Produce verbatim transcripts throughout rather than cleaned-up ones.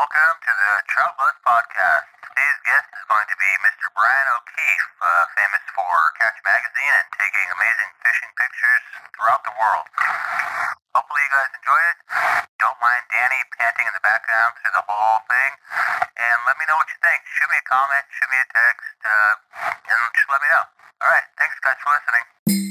Welcome to the Trout Buzz Podcast. Today's guest is going to be Mister Brian O'Keefe, uh, famous for Catch Magazine and taking amazing fishing pictures throughout the world. Hopefully you guys enjoy it. Don't mind Danny panting in the background through the whole thing. And let me know what you think. Shoot me a comment, shoot me a text, uh, and just let me know. Alright, thanks guys for listening.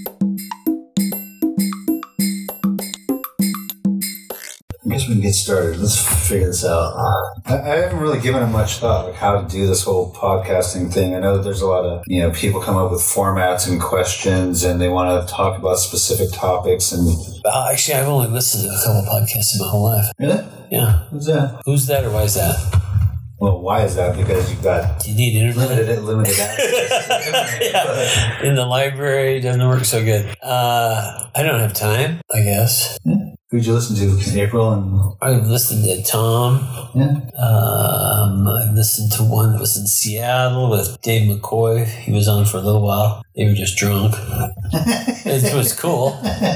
I guess we can get started. Let's figure this out. I, I haven't really given it much thought, like how to do this whole podcasting thing. I know that there's a lot of, you know, people come up with formats and questions, and they want to talk about specific topics. And uh, actually, I've only listened to a couple podcasts in my whole life. Really? Yeah. Who's that? Who's that, or why is that? Well, why is that? Because you've got you need internet, limited, limited access. Yeah. In the library, it doesn't work so good. Uh, I don't have time, I guess. Yeah. Who'd you listen to? April and I've listened to Tom. Yeah. Um, I've listened to one that was in Seattle with Dave McCoy. He was on for a little while. They were just drunk. It was cool.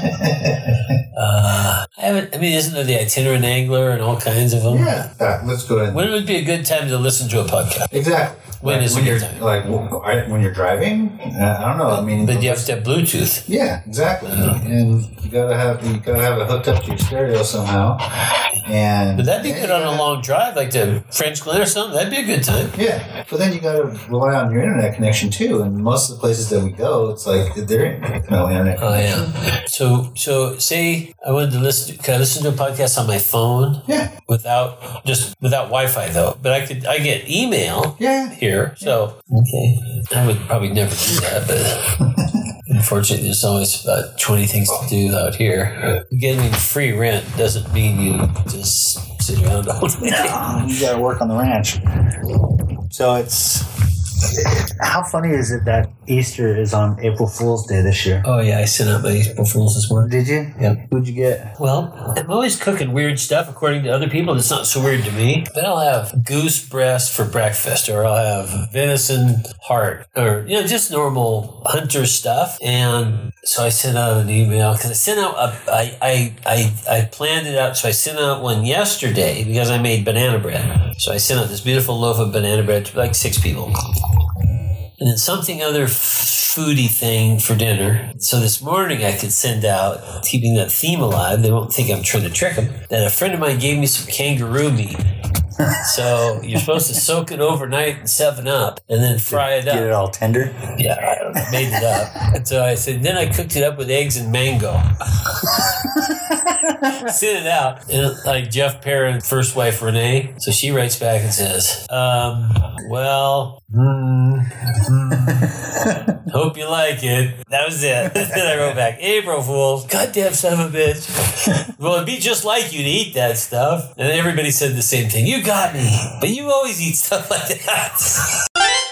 Uh, I haven't. I mean, isn't there the Itinerant Angler and all kinds of them? Yeah. Uh, let's go ahead. When would be a good time to listen to a podcast? Exactly. When like, is when a you're good time? Like when you're driving? Uh, I don't know. I mean, but you have to have Bluetooth. Yeah, exactly. And you gotta have you gotta have it hooked up to your stereo somehow. And but that'd be good on a long drive, like to French Glen or something. That'd be a good time. Yeah, but then you gotta rely on your internet connection too. And most of the places that we go, it's like there ain't no internet connection. Oh yeah. So so say I wanted to listen. Could I listen to a podcast on my phone? Yeah. Without just without Wi-Fi though. But I could I get email. Yeah. Here. So okay. I would probably never do that, but. Unfortunately, there's always about twenty things to do out here. Getting free rent doesn't mean you just sit around all day. No, you got to work on the ranch. So it's... How funny is it that Easter is on April Fool's Day this year? Oh, yeah. I sent out my April Fool's this morning. Did you? Yeah. Who'd you get? Well, I'm always cooking weird stuff according to other people. It's not so weird to me. But I'll have goose breast for breakfast, or I'll have venison heart, or, you know, just normal hunter stuff. And so I sent out an email because I sent out, a, I, I, I, I planned it out. So I sent out one yesterday because I made banana bread. So I sent out this beautiful loaf of banana bread to like six people. And then something other foodie thing for dinner. So this morning I could send out, keeping that theme alive, they won't think I'm trying to trick them, that a friend of mine gave me some kangaroo meat. So you're supposed to soak it overnight in seven up and then fry it up. Get it all tender? Yeah, I don't know, made it up. And so I said, then I cooked it up with eggs and mango. Sent it out. And like Jeff Perrin, first wife Renee, so she writes back and says, um, well, mm, mm, hope you like it. That was it. Then I wrote back, April Fools, goddamn son of a bitch. Well, it'd be just like you to eat that stuff. And everybody said the same thing. You got me. But you always eat stuff like that.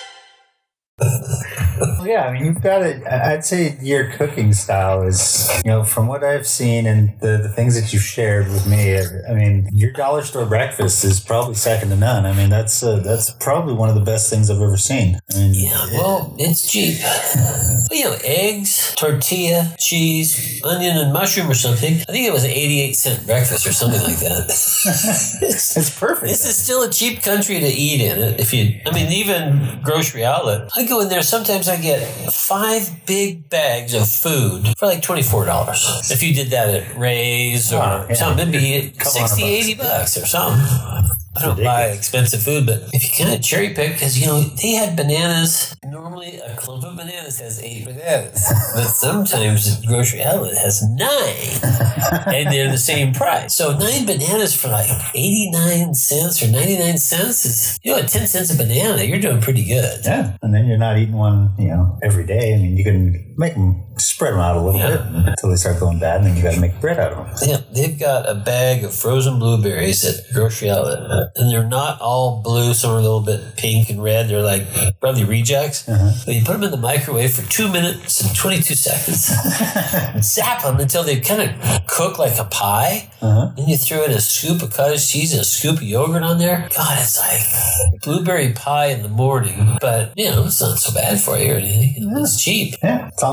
Yeah, I mean, you've got it. I'd say your cooking style is, you know, from what I've seen and the, the things that you've shared with me, I mean, your dollar store breakfast is probably second to none. I mean, that's uh, that's probably one of the best things I've ever seen. I mean, yeah, well, it's cheap. You know, eggs, tortilla, cheese, onion, and mushroom or something. I think it was an eighty-eight cent breakfast or something like that. it's, it's perfect. This is still a cheap country to eat in. It. If you, I mean, even grocery outlet. I go in there, sometimes I get five big bags of food for like twenty-four dollars. If you did that at Ray's or oh, yeah. something, it'd be sixty, eighty bucks or something. I don't buy expensive food, but if you kind of cherry pick, because, you know, they had bananas. Normally, a clump of bananas has eight bananas. But sometimes the grocery outlet has nine. And they're the same price. So nine bananas for like eighty-nine cents or ninety-nine cents is, you know, at ten cents a banana, you're doing pretty good. Yeah. And then you're not eating one, you know, every day. I mean, you can make them, spread them out a little yeah. bit until they start going bad, and then you got to make bread out of them. Yeah. They've got a bag of frozen blueberries at the grocery outlet. And they're not all blue. Some are a little bit pink and red. They're like probably rejects. Uh-huh. But you put them in the microwave for two minutes and twenty-two seconds. Zap them until they kind of cook like a pie. Uh-huh. Then you throw in a scoop of cottage cheese and a scoop of yogurt on there. God, it's like blueberry pie in the morning. But, you know, it's not so bad for you or anything. It's cheap. Yeah, it's all got,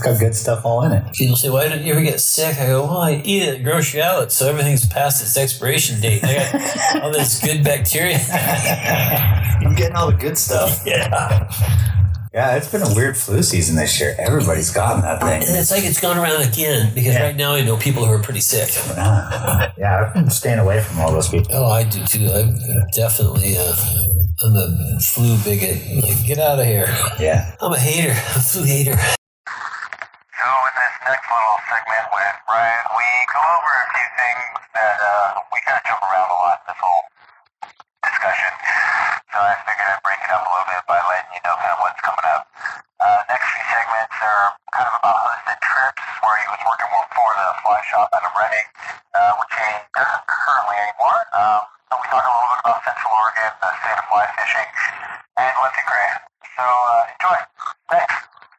got good stuff all in it. People say, why don't you ever get sick? I go, well, I eat it at grocery outlet, so everything's past its expiration date. I got all this good bacteria. I'm getting all the good stuff. Yeah. Yeah, it's been a weird flu season this year. Everybody's gotten that thing. And it's like it's gone around again, because Yeah. right now I know people who are pretty sick. Uh, yeah, I've been staying away from all those people. Oh, I do too. I'm definitely, uh, I'm a flu bigot. Like, get out of here. Yeah. I'm a hater. I'm a flu hater. So in this next little segment with Brian, we go over a few things that uh, we kind of jump around a lot in this whole discussion. So I figured I'd break it up a little bit by letting you know kind of what's coming up. Uh, next few segments are kind of about hosted trips where he was working for the fly shop out of Reading, uh, which he doesn't currently anymore. Um, so we talk a little bit about Central Oregon, the state of fly fishing, and Lindsey Gray. So uh, enjoy. Thanks.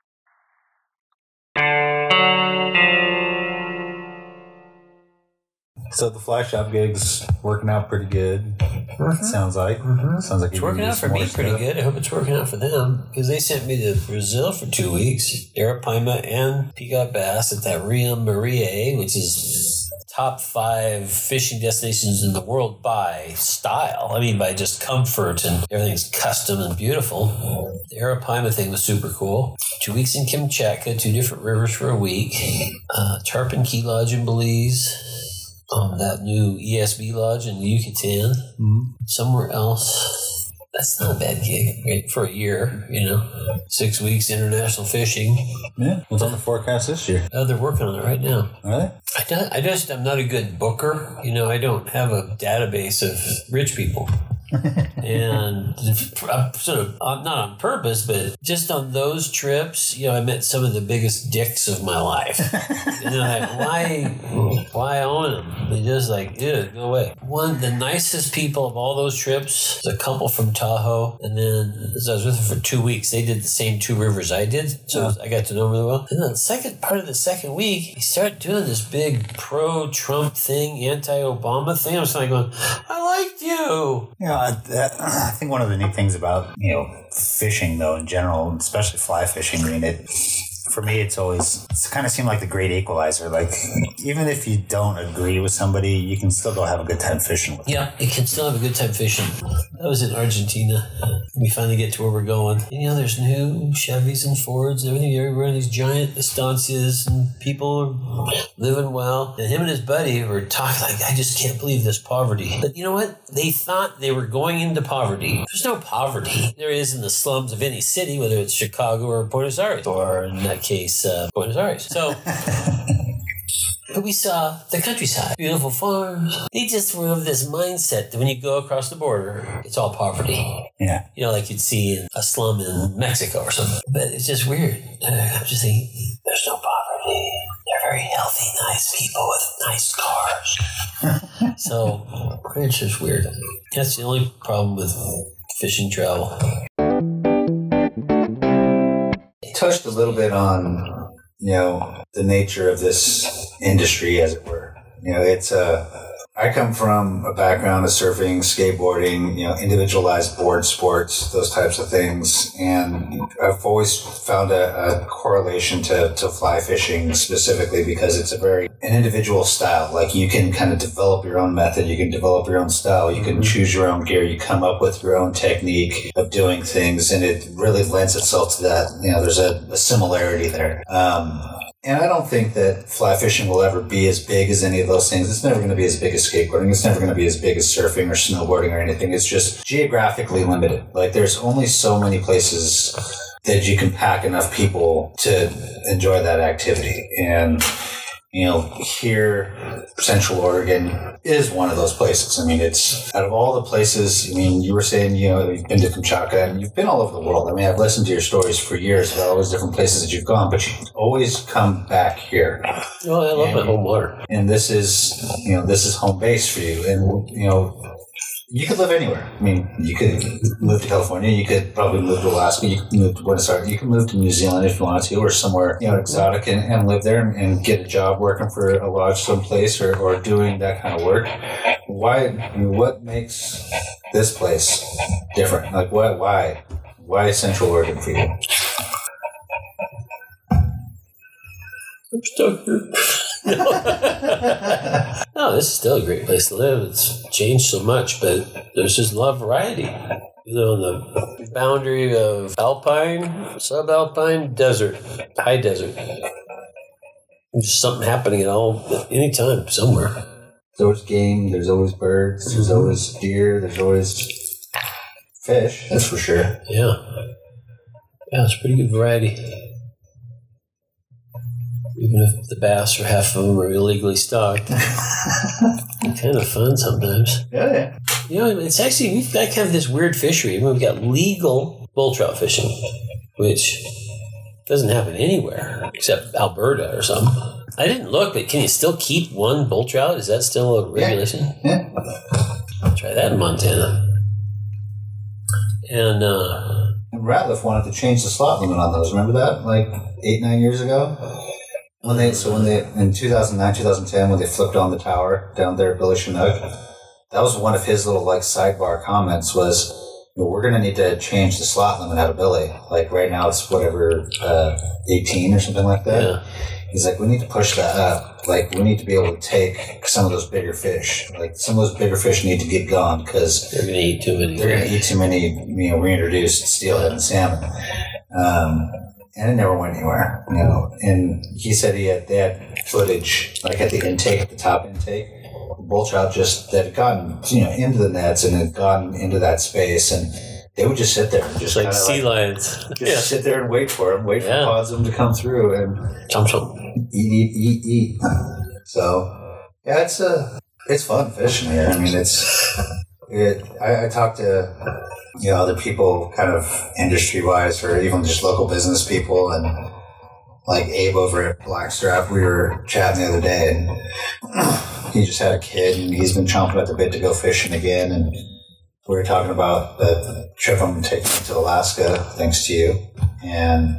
So the fly shop gig's working out pretty good. Mm-hmm. Sounds like. Mm-hmm. Sounds like It's you're working gonna out do for some me more pretty stuff. good. I hope it's working out for them, because they sent me to Brazil for two weeks. Arapaima and Pigot Bass at that Rio Maria, which is top five fishing destinations in the world by style. I mean, by just comfort, and everything's custom and beautiful. The Arapaima thing was super cool. Two weeks in Kamchatka, two different rivers for a week. Uh, Tarpon Key Lodge in Belize. Um, that new E S B lodge in Yucatan. Mm-hmm. Somewhere else. That's not a bad gig, right? For a year, you know. Six weeks international fishing. Yeah. What's on the forecast this year? Oh, they're working on it right now. Are they? I, don't, I just, I'm not a good booker. You know, I don't have a database of rich people. And I'm sort of, not on purpose, but just on those trips, you know, I met some of the biggest dicks of my life. And they're like, why, why own them? They just like, dude, go away. One of the nicest people of all those trips was a couple from Tahoe. And then, as I was with them for two weeks, they did the same two rivers I did. So I got to know them really well. And then the second part of the second week, he started doing this big pro-Trump thing, anti-Obama thing. I was kind of going, I liked you. You know, I, that, I think one of the neat things about, you know, fishing, though, in general, especially fly fishing, I mean, it, for me, it's always, it's kind of seemed like the great equalizer. Like, even if you don't agree with somebody, you can still go have a good time fishing with them. Yeah, you can still have a good time fishing. I was in Argentina. We finally get to where we're going. You know, there's new Chevys and Fords and everything. You're running these giant estancias, and people are living well. And him and his buddy were talking like, I just can't believe this poverty. But you know what? They thought they were going into poverty. There's no poverty. There is in the slums of any city, whether it's Chicago or Buenos Aires, or in that case, uh, Buenos Aires. So... But we saw the countryside, beautiful farms. They just were of this mindset that when you go across the border, it's all poverty. Yeah. You know, like you'd see in a slum in Mexico or something. But it's just weird. Uh, I'm just thinking, there's no poverty. They're very healthy, nice people with nice cars. So, it's just weird. That's the only problem with fishing travel. Touched a little bit on, you know, the nature of this industry, as it were. You know, it's a, I come from a background of surfing, skateboarding, you know, individualized board sports, those types of things. And I've always found a, a correlation to, to fly fishing specifically because it's a very, an individual style. Like you can kind of develop your own method. You can develop your own style. You can choose your own gear. You come up with your own technique of doing things. And it really lends itself to that. You know, there's a, a similarity there. Um, And I don't think that fly fishing will ever be as big as any of those things. It's never going to be as big as skateboarding. It's never going to be as big as surfing or snowboarding or anything. It's just geographically limited. Like there's only so many places that you can pack enough people to enjoy that activity. And, you know, here, Central Oregon is one of those places. I mean, it's out of all the places, I mean, you were saying, you know, you've been to Kamchatka and you've been all over the world. I mean, I've listened to your stories for years about all those different places that you've gone, but you always come back here. Well, I love and, my home water. And this is, you know, this is home base for you. And, you know, you could live anywhere. I mean, you could move to California. You could probably move to Alaska. You could move to Buenos Aires. You could move to New Zealand if you wanted to, or somewhere, you know, exotic and, and live there and, and get a job working for a lodge someplace or, or doing that kind of work. Why? I mean, what makes this place different? Like, why? Why? Why Central Oregon for you? Stuck here. No. No, this is still a great place to live. It's changed so much, but there's just a lot of variety. You know, on the boundary of alpine, subalpine, desert, high desert. There's something happening at all, anytime, somewhere. There's always game, there's always birds, there's always deer, there's always fish, that's for sure. Yeah. Yeah, it's pretty good variety. Even if the bass or half of them are illegally stocked. It's kind of fun sometimes. Yeah, yeah. You know, it's actually, we've got kind of this weird fishery. We've got legal bull trout fishing, which doesn't happen anywhere except Alberta or something. I didn't look, but can you still keep one bull trout? Is that still a regulation? Yeah. I'll try that in Montana. And, uh... And Ratliff wanted to change the slot limit on those. Remember that? Like eight, nine years ago? When they So when they, in two thousand nine, two thousand ten, when they flipped on the tower down there at Billy Chinook, that was one of his little, like, sidebar comments was, well, we're going to need to change the slot limit out of Billy. Like, right now it's whatever, uh, eighteen or something like that. Yeah. He's like, we need to push that up. Like, we need to be able to take some of those bigger fish. Like, some of those bigger fish need to get gone because They're going to eat too many. they're going to eat too many, you know, reintroduced steelhead and salmon. Um, and it never went anywhere, you know. And he said he had, they had footage, like at the intake, at the top intake, bull trout just, that had gotten, you know, into the nets and had gotten into that space. And they would just sit there and just Just like kinda sea like, lions. just Yeah. sit there and wait for them, wait for Yeah. possum to come through and Chomp chomp. eat, eat, eat, eat. So, yeah, it's a, it's fun fishing here. I mean, it's, it, I, I talked to, you know, other people kind of industry-wise or even just local business people and like Abe over at Blackstrap, we were chatting the other day and he just had a kid and he's been chomping at the bit to go fishing again. And we were talking about the trip I'm taking to Alaska, thanks to you. And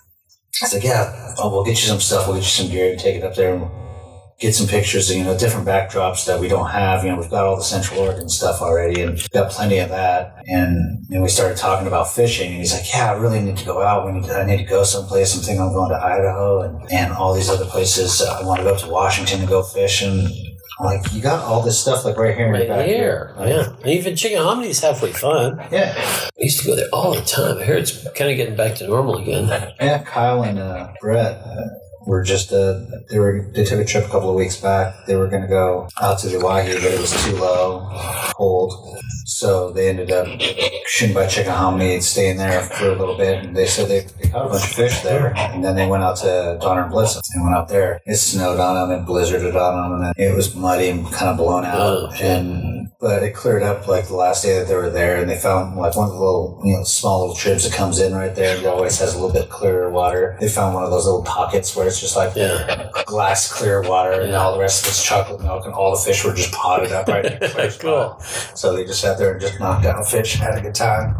I was like, yeah, oh, we'll get you some stuff. We'll get you some gear and take it up there and get some pictures of, you know, different backdrops that we don't have. You know, we've got all the Central Oregon stuff already and we've got plenty of that. And then we started talking about fishing and he's like, yeah, I really need to go out. We need to, I need to go someplace. I'm thinking I'm going to Idaho and, and all these other places. I want to go up to Washington to go fish. And I'm like, you got all this stuff like right here in Right your here. backyard. Yeah. And even Chickahominy is halfway fun. Yeah. I used to go there all the time. I hear it's kind of getting back to normal again. Yeah, Kyle and uh, Brett were just uh, they were they took a trip a couple of weeks back. They were going to go out to the Oahe, but it was too low, cold, so they ended up shooting by Chickahominy and staying there for a little bit. And they said they, they caught a bunch of fish there, and then they went out to Donner and Bliss and went out there. It snowed on them and blizzarded on them, and it was muddy and kind of blown out. Oh, and but it cleared up like the last day that they were there, and they found like one of the little, you know, small little tribs that comes in right there. It always has a little bit clearer water. They found one of those little pockets where it's just like Yeah. glass clear water, and Yeah. all the rest of it's chocolate milk, and all the fish were just potted up right in the clear Cool. spot. So they just sat there and just knocked out fish and had a good time.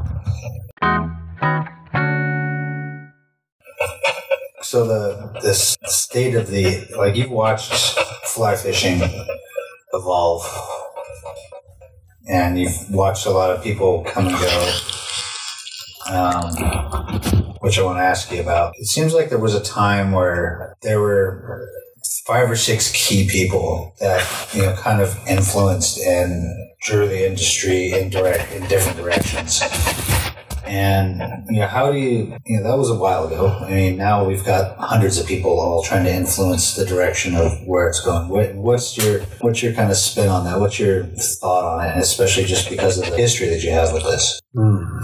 So the this state of the, like, you've watched fly fishing evolve, and you've watched a lot of people come and go, um, which I want to ask you about. It seems like there was a time where there were five or six key people that, you know, kind of influenced and drew the industry in direct in different directions. And, you know, how do you, you know, that was a while ago. I mean, now we've got hundreds of people all trying to influence the direction of where it's going. What, what's your, what's your kind of spin on that? What's your thought on it? Especially just because of the history that you have with this. Mm.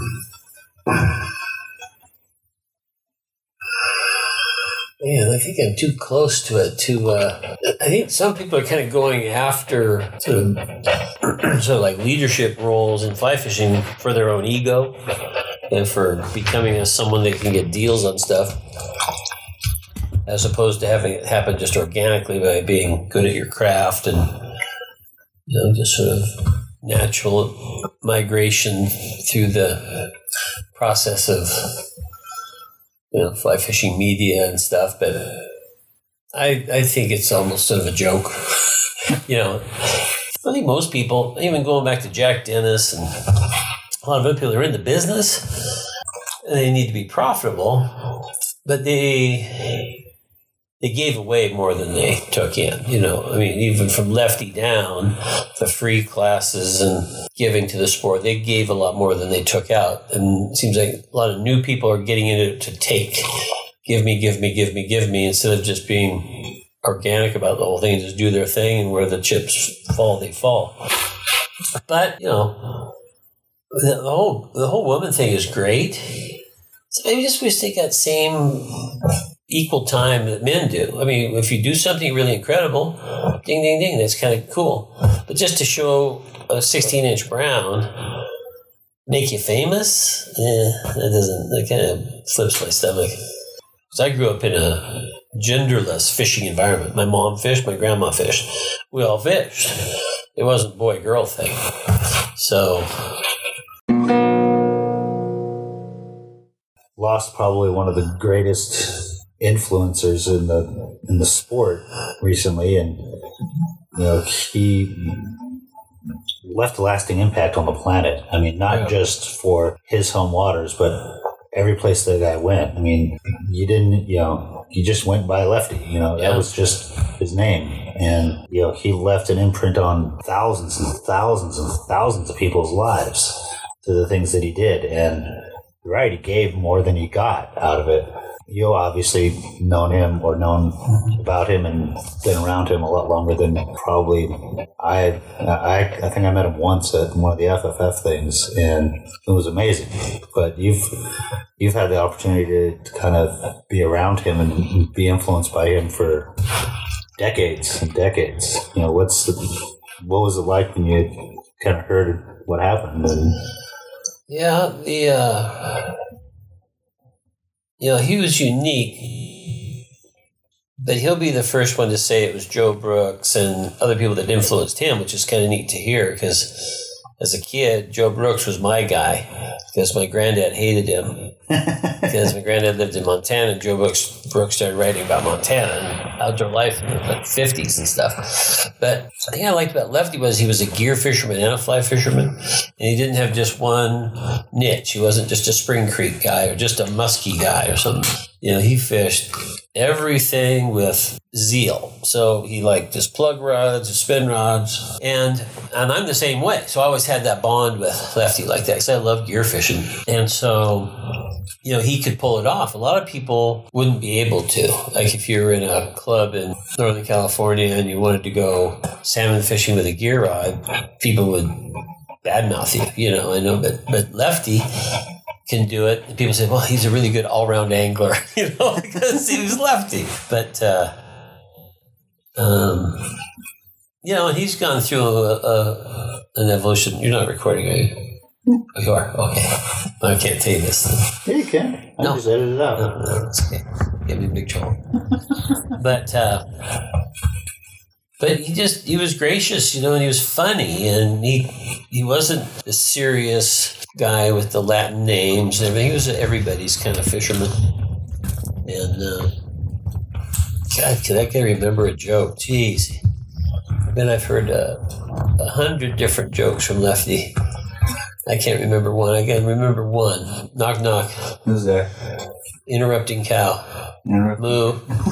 Man, I think I'm too close to it. To uh, I think some people are kind of going after sort of, sort of like leadership roles in fly fishing for their own ego and for becoming a, someone that can get deals on stuff, as opposed to having it happen just organically by being good at your craft and, you know, just sort of natural migration through the process of, you know, fly fishing media and stuff. But I I think it's almost sort of a joke. You know, I think most people, even going back to Jack Dennis and a lot of other people, are in the business and they need to be profitable, but they they gave away more than they took in. You know, I mean, even from Lefty down, the free classes and giving to the sport, they gave a lot more than they took out. And it seems like a lot of new people are getting into it to take, give me, give me, give me, give me, instead of just being organic about the whole thing, just do their thing, and where the chips fall, they fall. But, you know, the, the whole the whole woman thing is great. So I just wish they got same equal time that men do. I mean, if you do something really incredible, ding, ding, ding, that's kind of cool. But just to show a sixteen-inch brown, make you famous, yeah, that doesn't, that kind of flips my stomach. Because I grew up in a genderless fishing environment. My mom fished, my grandma fished. We all fished. It wasn't a boy-girl thing. So... lost probably one of the greatest influencers in the in the sport recently, and you know he left a lasting impact on the planet. I mean, not yeah. just for his home waters, but every place that guy went. I mean, you didn't, you know, he just went by Lefty. You know, that yeah. was just his name, and you know he left an imprint on thousands and thousands and thousands of people's lives to the things that he did. And right, he gave more than he got out of it. You obviously known him or known about him and been around him a lot longer than probably I. I I think I met him once at one of the F F F things, and it was amazing. But you've you've had the opportunity to, to kind of be around him and be influenced by him for decades and decades. You know, what's the, what was it like when you kind of heard what happened? And, Yeah, the uh, you know, he was unique, but he'll be the first one to say it was Joe Brooks and other people that influenced him, which is kind of neat to hear, because as a kid, Joe Brooks was my guy, because my granddad hated him. Because my granddad lived in Montana, and Joe Brooks, Brooks started writing about Montana and outdoor life in the fifties and stuff. But the thing I liked about Lefty was he was a gear fisherman and a fly fisherman, and he didn't have just one niche. He wasn't just a Spring Creek guy or just a musky guy or something. You know, he fished everything with zeal. So he liked his plug rods, his spin rods, and and I'm the same way. So I always had that bond with Lefty like that, because I love gear fishing. And so, you know, he could pull it off. A lot of people wouldn't be able to. Like if you were in a club in Northern California and you wanted to go salmon fishing with a gear rod, people would badmouth you, you know, I know, but, but Lefty can do it. And people say, well, he's a really good all-round angler, you know, because he was Lefty. But, uh, um, you know, he's gone through a, a, an evolution. You're not recording, are you? Oh, you are? Okay. I can't tell you this. Yeah, you can. I no. just edit it out. No, no, it's okay. Get me in big trouble. But, uh, but he just, he was gracious, you know, and he was funny, and he he wasn't a serious guy with the Latin names and everything. He was everybody's kind of fisherman. And, uh, God, can I can remember a joke? Jeez. I bet I've heard uh, a hundred different jokes from Lefty. I can't remember one. I can remember one. Knock, knock. Who's there? Interrupting cow. Interrupt- Moo.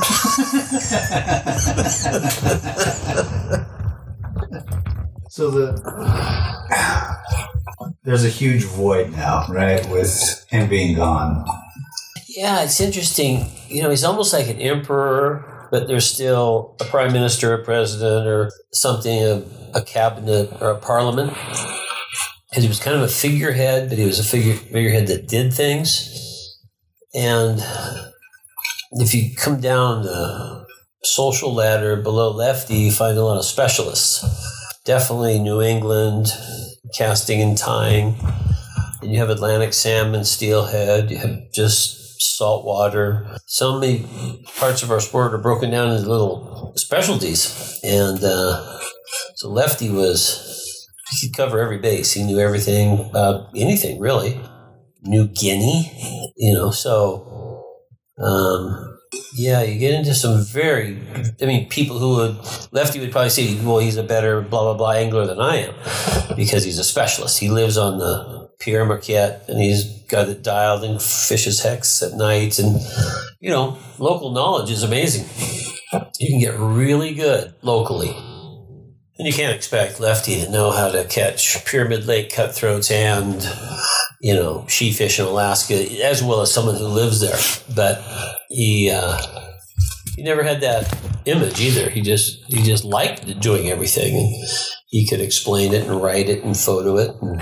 So the there's a huge void now, right, with him being gone. Yeah, it's interesting. You know, he's almost like an emperor, but there's still a prime minister, a president, or something, a, a cabinet, or a parliament. Because he was kind of a figurehead, but he was a figure figurehead that did things. And if you come down the social ladder below Lefty, you find a lot of specialists. Definitely New England, casting and tying. And you have Atlantic salmon, steelhead. You have just saltwater. So many parts of our sport are broken down into little specialties. And uh, so Lefty was, he could cover every base. He knew everything about anything, really. New Guinea, you know, so, um, yeah, you get into some very, I mean, people who would, Lefty would probably say, well, he's a better blah, blah, blah angler than I am, because he's a specialist. He lives on the Pierre Marquette, and he's got it dialed and fishes hex at night, and, you know, local knowledge is amazing. you can get really good locally. And you can't expect Lefty to know how to catch Pyramid Lake cutthroats and, you know, sheefish in Alaska, as well as someone who lives there. But he uh, he never had that image either. He just he just liked doing everything. And he could explain it and write it and photo it. And,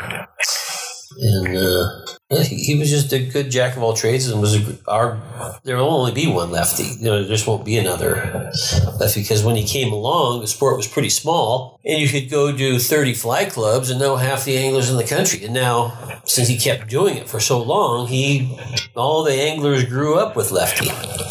and uh, he, he was just a good jack of all trades, and was a, our. There will only be one Lefty. You know, there just won't be another Lefty, because when he came along, the sport was pretty small, and you could go do thirty fly clubs and know half the anglers in the country. And now, since he kept doing it for so long, he all the anglers grew up with Lefty.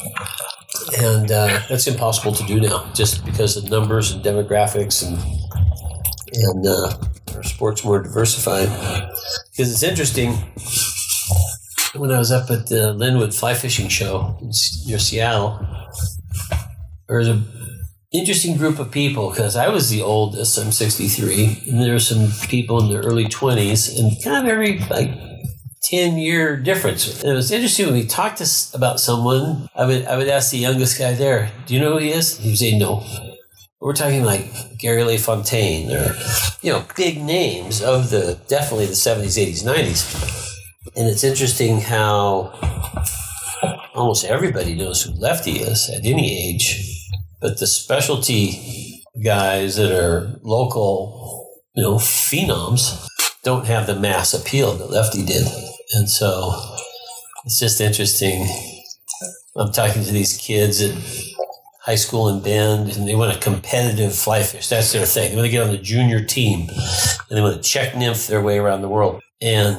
And uh, that's impossible to do now, just because of numbers and demographics, and and uh, our sport's more diversified. Because it's interesting, when I was up at the Linwood Fly Fishing Show near Seattle, there was an interesting group of people, because I was the oldest, I'm sixty-three, and there were some people in their early twenties, and kind of every, like, ten-year difference. And it was interesting when we talked to, about someone, I would I would ask the youngest guy there, do you know who he is? He would say no. We're talking like Gary LaFontaine, or, you know, big names of the, definitely the seventies, eighties, nineties. And it's interesting how almost everybody knows who Lefty is at any age, but the specialty guys that are local, you know, phenoms don't have the mass appeal that Lefty did. And so it's just interesting. I'm talking to these kids at high school in Bend, and they want a competitive fly fish. That's their thing. They want to get on the junior team, and they want to check nymph their way around the world. And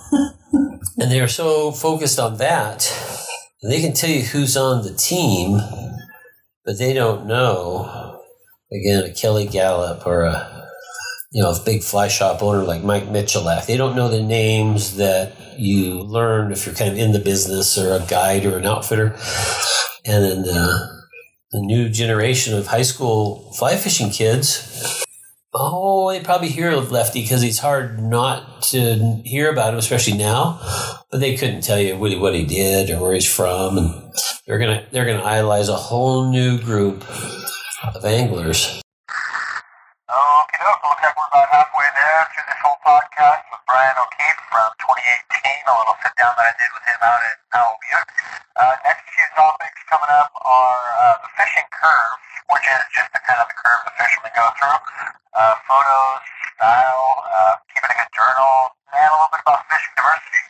and they are so focused on that, and they can tell you who's on the team, but they don't know, again, a Kelly Gallup or a, you know, a big fly shop owner like Mike Michalak. They don't know the names that you learn if you're kind of in the business, or a guide or an outfitter. And then the, the new generation of high school fly fishing kids, oh, they probably hear of Lefty because it's hard not to hear about him, especially now. But they couldn't tell you really what he did or where he's from, and they're gonna they're gonna idolize a whole new group of anglers. Okay, looks like we're about halfway there through this whole podcast with Brian O'Keefe from twenty eighteen, a little sit down that I did with him out at Owl Butte. Uh, next few topics coming up are uh, the fishing curve, which is just the kind of the curve the fishermen go through, uh, photos, style, uh, keeping a good journal, and a little bit about fishing diversity.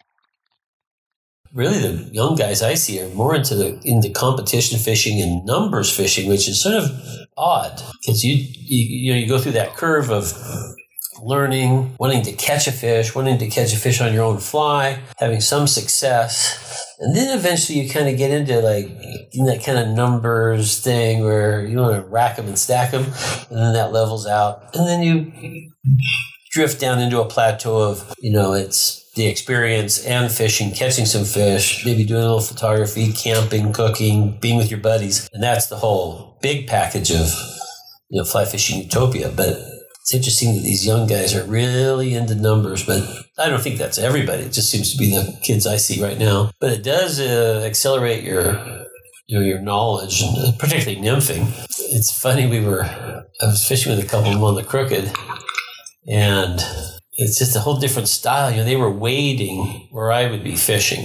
Really, the young guys I see are more into the into competition fishing and numbers fishing, which is sort of odd, because you, you you know you go through that curve of learning, wanting to catch a fish, wanting to catch a fish on your own fly, having some success, and then eventually you kind of get into like in that kind of numbers thing where you want to rack them and stack them, and then that levels out, and then you drift down into a plateau of, you know, it's the experience and fishing, catching some fish, maybe doing a little photography, camping, cooking, being with your buddies. And that's the whole big package of, you know, fly fishing utopia. But it's interesting that these young guys are really into numbers, but I don't think that's everybody. It just seems to be the kids I see right now. But it does uh, accelerate your, you know, your knowledge, and particularly nymphing. It's funny, we were, I was fishing with a couple of them on the Crooked, and it's just a whole different style. You know, they were wading where I would be fishing.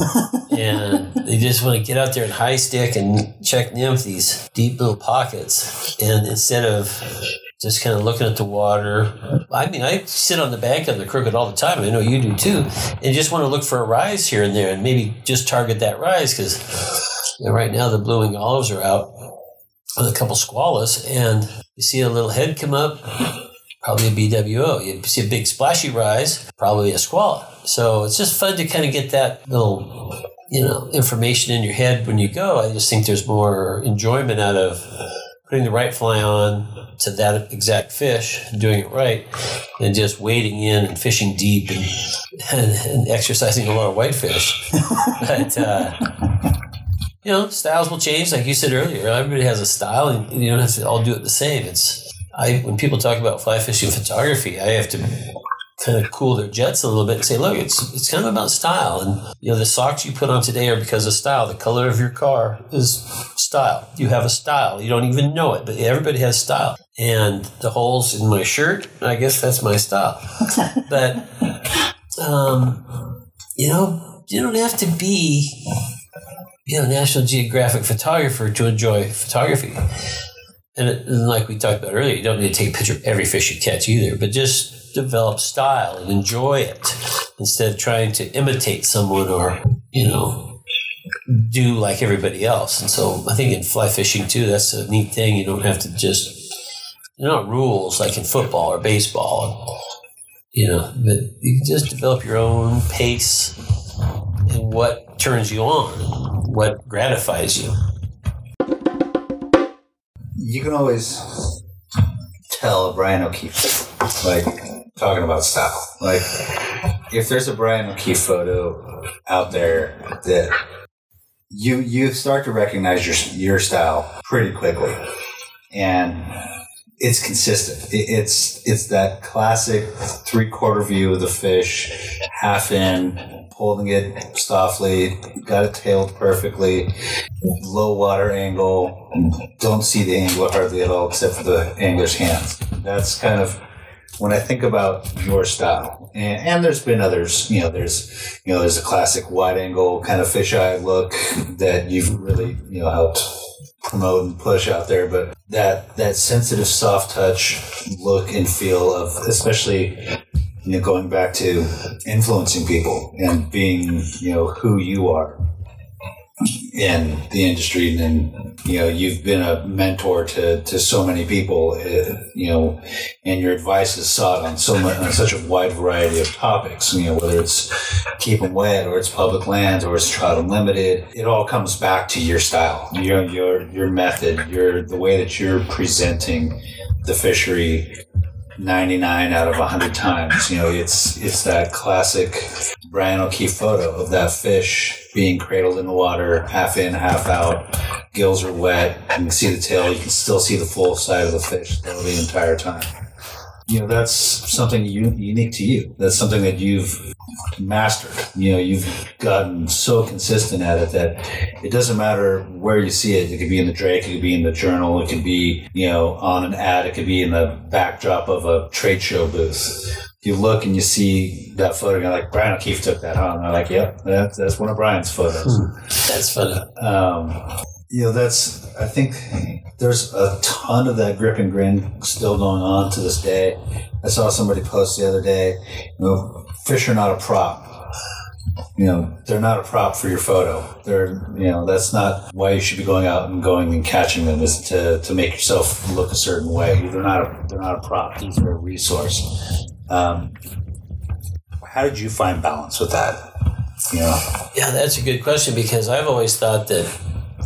And they just want to get out there and high stick and check nymph these deep little pockets. And instead of just kind of looking at the water, I mean, I sit on the bank on the Crooked all the time. I know you do too. And just want to look for a rise here and there, and maybe just target that rise, because, you know, right now the blue wing olives are out with a couple squallas, and you see a little head come up, probably a B W O. You see a big splashy rise, probably a squalla. So it's just fun to kind of get that little, you know, information in your head when you go. I just think there's more enjoyment out of putting the right fly on to that exact fish and doing it right than just wading in and fishing deep and, and, and exercising a lot of whitefish. But, uh, you know, styles will change. Like you said earlier, everybody has a style, and you don't have to all do it the same. It's I, when people talk about fly fishing photography, I have to kind of cool their jets a little bit and say, look, it's it's kind of about style. And, you know, the socks you put on today are because of style. The color of your car is style. You have a style. You don't even know it, but everybody has style. And the holes in my shirt, I guess that's my style. But, um, you know, you don't have to be, you know, National Geographic photographer to enjoy photography. And, it, and like we talked about earlier, you don't need to take a picture of every fish you catch either, but just develop style and enjoy it instead of trying to imitate someone or, you know, do like everybody else. And so I think in fly fishing too, that's a neat thing. You don't have to just, they're not rules like in football or baseball, you know, but you can just develop your own pace and what turns you on, what gratifies you. You can always tell a Brian O'Keefe, like, talking about style. Like, if there's a Brian O'Keefe photo out there that you you start to recognize your your style pretty quickly, and it's consistent. It, it's it's that classic three quarter view of the fish, half in, holding it softly, got it tailed perfectly, low water angle, don't see the angler hardly at all except for the angler's hands. That's kind of when I think about your style. And, and there's been others, you know, there's, you know, there's a classic wide angle kind of fisheye look that you've really, you know, helped promote and push out there. But that, that sensitive soft touch look and feel of, especially, you know, going back to influencing people and being, you know, who you are in the industry. And then, you know, you've been a mentor to, to so many people, uh, you know, and your advice is sought on so much, on such a wide variety of topics, you know, whether it's keep them wet or it's public lands or it's trout unlimited. It all comes back to your style, your, your, your method, your, the way that you're presenting the fishery ninety-nine out of one hundred times. You know, it's it's that classic Brian O'Keefe photo of that fish being cradled in the water, half in, half out. Gills are wet. You can see the tail. You can still see the full side of the fish though the entire time. You know, that's something u- unique to you. That's something that you've mastered. You know, you've gotten so consistent at it that it doesn't matter where you see it. It could be in the Drake, it could be in the Journal, it could be, you know, on an ad, it could be in the backdrop of a trade show booth. You look and you see that photo and you're like, Brian O'Keefe took that, huh? And they're like, yep, that's, that's one of Brian's photos. Hmm. That's funny. Um, you know, that's, I think there's a ton of that grip and grin still going on to this day. I saw somebody post the other day, you know, fish are not a prop. You know, they're not a prop for your photo. They're, you know, that's not why you should be going out and going and catching them, is to, to make yourself look a certain way. They're not a, they're not a prop. These are a resource. Um, how did you find balance with that? You know? Yeah, that's a good question, because I've always thought that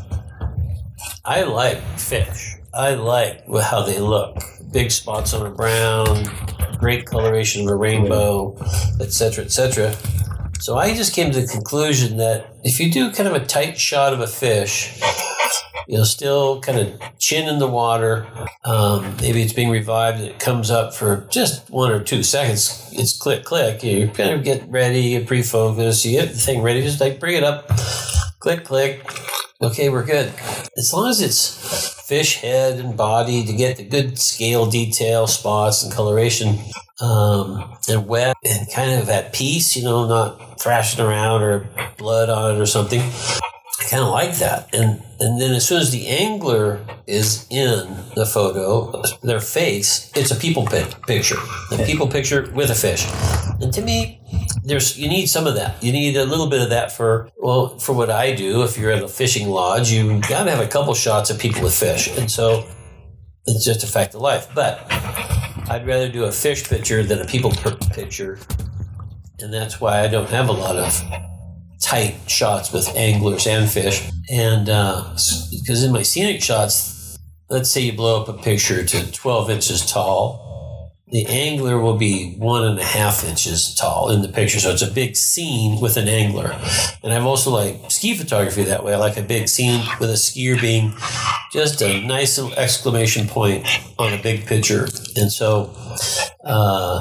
I like fish. I like how they look. Big spots on a brown, great coloration of a rainbow, et cetera, et cetera. So I just came to the conclusion that if you do kind of a tight shot of a fish, you know, still kind of chin in the water, um, maybe it's being revived and it comes up for just one or two seconds, it's click, click. You kind of get ready, you pre-focus, you get the thing ready, just like bring it up, click, click. Okay, we're good. As long as it's fish head and body to get the good scale detail, spots and coloration, um, and wet and kind of at peace, you know, not thrashing around or blood on it or something. I kind of like that. And and then as soon as the angler is in the photo, their face, it's a people pic- picture. A people picture with a fish. And to me, there's you need some of that. You need a little bit of that for, well, for what I do. If you're at a fishing lodge, you got to have a couple shots of people with fish. And so it's just a fact of life. But I'd rather do a fish picture than a people picture. And that's why I don't have a lot of tight shots with anglers and fish. And uh, because in my scenic shots, let's say you blow up a picture to twelve inches tall, the angler will be one and a half inches tall in the picture. So it's a big scene with an angler. And I've also like ski photography that way. I like a big scene with a skier being just a nice little exclamation point on a big picture. And so, uh,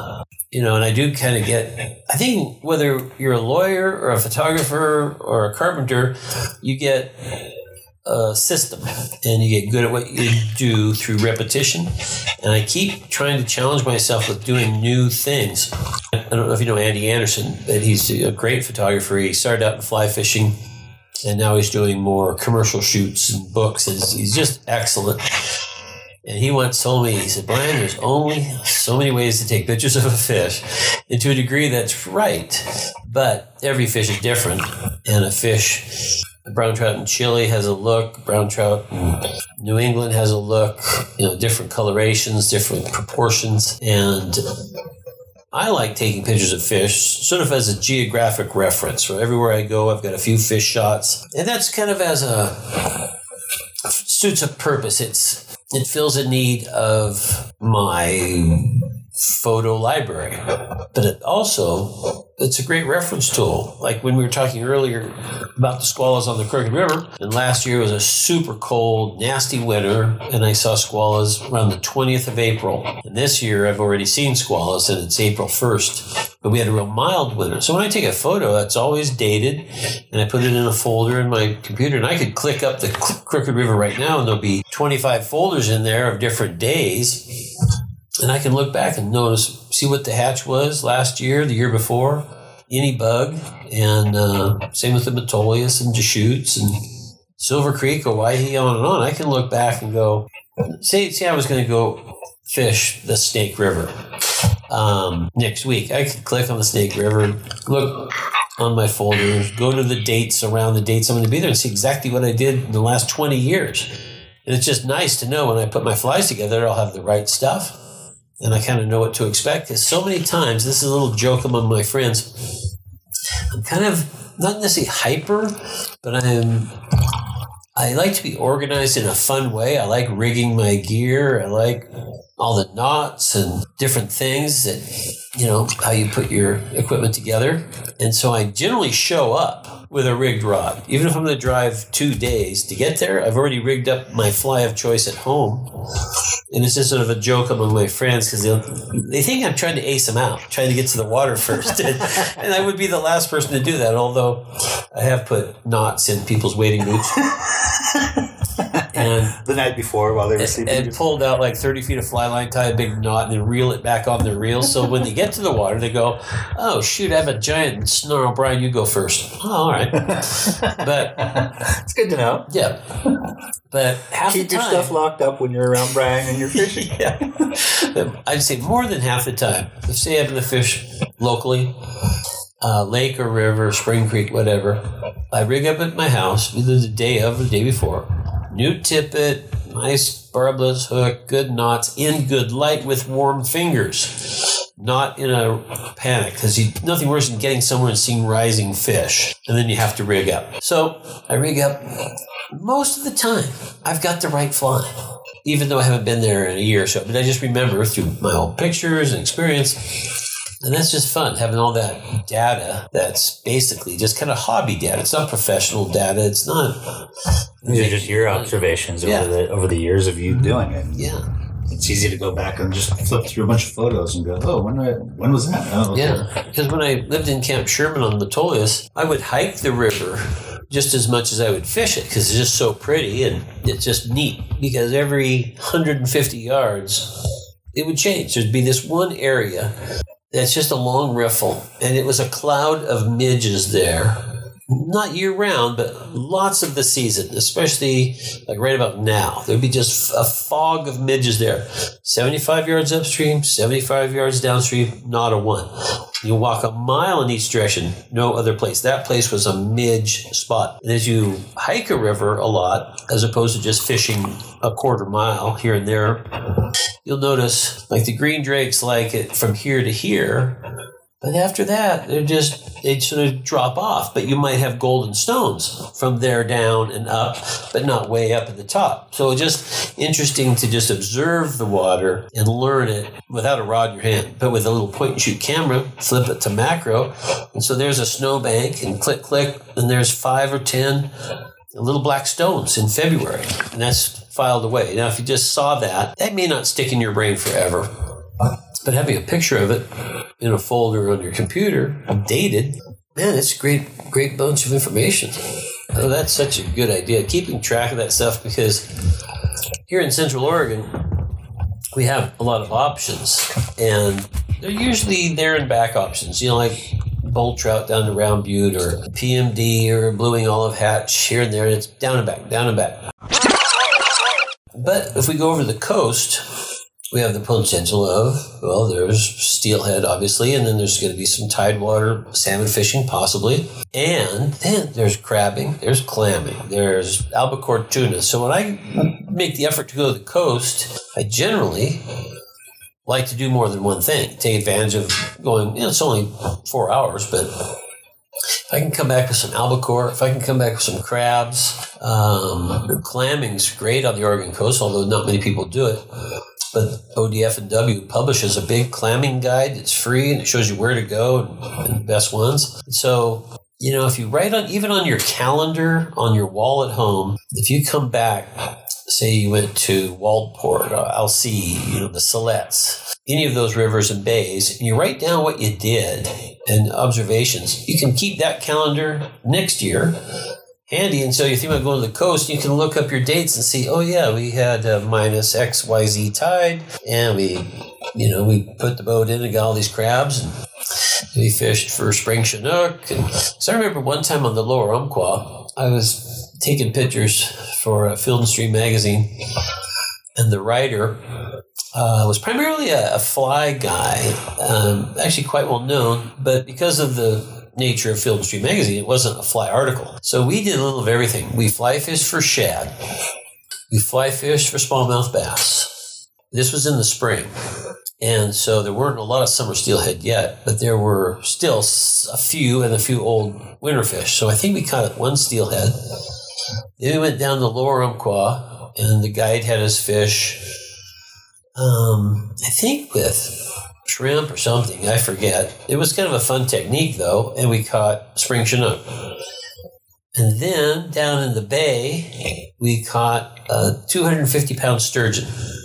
You know, and I do kind of get, I think whether you're a lawyer or a photographer or a carpenter, you get a system and you get good at what you do through repetition. And I keep trying to challenge myself with doing new things. I don't know if you know Andy Anderson, but he's a great photographer. He started out in fly fishing and now he's doing more commercial shoots and books. And he's just excellent. And he once told me, he said, Brian, there's only so many ways to take pictures of a fish. And to a degree, that's right. But every fish is different. And a fish, a brown trout in Chile has a look. Brown trout in New England has a look. You know, different colorations, different proportions. And I like taking pictures of fish sort of as a geographic reference. So everywhere I go, I've got a few fish shots. And that's kind of as a, suits a purpose. It's It fills a need of my photo library, but it also, it's a great reference tool. Like when we were talking earlier about the squallows on the Crooked River, and last year was a super cold, nasty winter, and I saw squallows around the twentieth of April. And this year I've already seen squallows, and it's April first, but we had a real mild winter. So when I take a photo, it's always dated, and I put it in a folder in my computer, and I could click up the Crooked River right now, and there'll be twenty-five folders in there of different days. And I can look back and notice, see what the hatch was last year, the year before, any bug, and uh, same with the Metolius and Deschutes and Silver Creek, Owyhee, on and on. I can look back and go, say, say I was going to go fish the Snake River um, next week. I could click on the Snake River, look on my folders, go to the dates around the dates I'm going to be there and see exactly what I did in the last twenty years. And it's just nice to know when I put my flies together, I'll have the right stuff. And I kind of know what to expect. Because so many times, this is a little joke among my friends, I'm kind of not necessarily hyper, but I'm, I like to be organized in a fun way. I like rigging my gear. I like all the knots and different things that, you know, how you put your equipment together. And so I generally show up with a rigged rod. Even if I'm going to drive two days to get there, I've already rigged up my fly of choice at home. And it's just sort of a joke among my friends because they think I'm trying to ace them out, trying to get to the water first. and, and I would be the last person to do that, although I have put knots in people's wading boots. And the night before while they were sleeping. And pulled out like thirty feet of fly line, tie a big knot, and then reel it back on the reel. So when they get to the water, they go, oh, shoot, I have a giant snarl. Brian, you go first. Oh, all right. But it's good to know. Yeah. But half Keep the time. your stuff locked up when you're around Brian and you're fishing. Yeah. I'd say more than half the time. If say I'm going to fish locally, uh, lake or river, spring creek, whatever, I rig up at my house either the day of or the day before. New tippet, nice barbless hook, good knots, in good light with warm fingers. Not in a panic, because nothing worse than getting somewhere and seeing rising fish, and then you have to rig up. So I rig up. Most of the time, I've got the right fly, even though I haven't been there in a year or so. But I just remember through my old pictures and experience, and that's just fun, having all that data that's basically just kind of hobby data. It's not professional data. It's not... These are just your observations yeah. over the over the years of you doing it. Yeah. It's easy to go back and just flip through a bunch of photos and go, oh, when, I, when was that? Oh, okay. Yeah, because when I lived in Camp Sherman on the Metolius, I would hike the river just as much as I would fish it because it's just so pretty and it's just neat. Because every one hundred fifty yards, it would change. There'd be this one area that's just a long riffle, and it was a cloud of midges there. Not year-round, but lots of the season, especially like right about now. There'd be just a fog of midges there. seventy-five yards upstream, seventy-five yards downstream, not a one. You walk a mile in each direction, no other place. That place was a midge spot. And as you hike a river a lot, as opposed to just fishing a quarter mile here and there, you'll notice like the green drakes like it from here to here. But after that, they're just, they sort of drop off. But you might have golden stones from there down and up, but not way up at the top. So just interesting to just observe the water and learn it without a rod in your hand, but with a little point and shoot camera, flip it to macro. And so there's a snowbank and click, click, and there's five or ten little black stones in February. And that's filed away. Now, if you just saw that, that may not stick in your brain forever. But having a picture of it in a folder on your computer, dated, man, it's a great, great bunch of information. Oh, that's such a good idea. Keeping track of that stuff, because here in Central Oregon, we have a lot of options, and they're usually there and back options, you know, like bull trout down to Round Butte, or P M D, or blue wing olive hatch here and there, and it's down and back, down and back. But if we go over the coast, we have the potential of, well, there's steelhead, obviously, and then there's going to be some tidewater salmon fishing, possibly. And then there's crabbing, there's clamming, there's albacore tuna. So when I make the effort to go to the coast, I generally like to do more than one thing. Take advantage of going, you know, it's only four hours, but if I can come back with some albacore, if I can come back with some crabs, um, clamming's great on the Oregon coast, although not many people do it. But O D F and W publishes a big clamming guide that's free, and it shows you where to go and, and the best ones. So, you know, if you write on, even on your calendar, on your wall at home, if you come back, say you went to Waldport, uh, Alsea, you know, the Silettes, any of those rivers and bays, and you write down what you did and observations, you can keep that calendar next year handy. And so you think about going to the coast, you can look up your dates and see, oh yeah, we had a minus X Y Z tide, and we, you know, we put the boat in and got all these crabs, and we fished for spring Chinook. And so I remember one time on the Lower Umpqua, I was taking pictures for a Field and Stream magazine, and the writer uh, was primarily a, a fly guy, um, actually quite well known, but because of the nature of Field and Stream magazine, it wasn't a fly article. So we did a little of everything. We fly fished for shad. We fly fished for smallmouth bass. This was in the spring. And so there weren't a lot of summer steelhead yet, but there were still a few and a few old winter fish. So I think we caught one steelhead. Then we went down the Lower Umpqua, and the guide had us fish, um, I think with shrimp or something, I forget. It was kind of a fun technique, though, and we caught spring Chinook. And then down in the bay, we caught a two hundred fifty pound sturgeon.